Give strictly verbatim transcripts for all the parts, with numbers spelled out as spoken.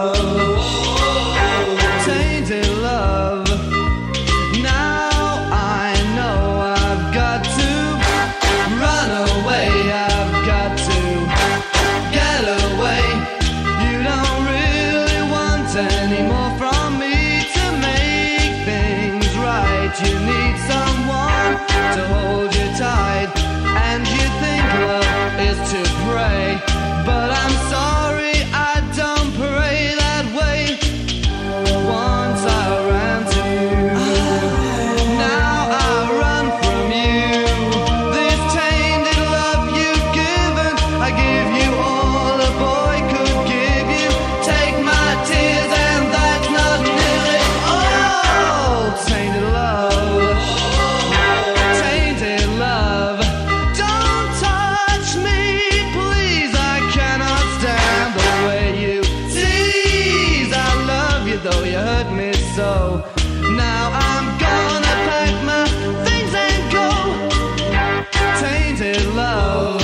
love, tainted love. Now I know I've got to run away, I've got to get away. You don't really want any more from me to make things right. You need someone to hold you tight, and you think love is to pray, but I'm sorry, I don't pray that way. Once I ran to you, now I run from you. This tainted love you've given, I give you all a boy could give you. Take my tears and that's not nearly all. Tainted love, tainted love. Don't touch me, please, I cannot stand the way you tease. I love you though you hurt me so. Now I'm gonna pack my things and go. Tainted love,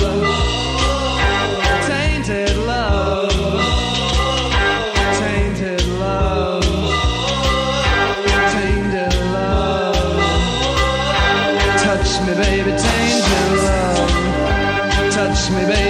tainted love, tainted love, tainted love. Touch me, baby, tainted love. Touch me, baby.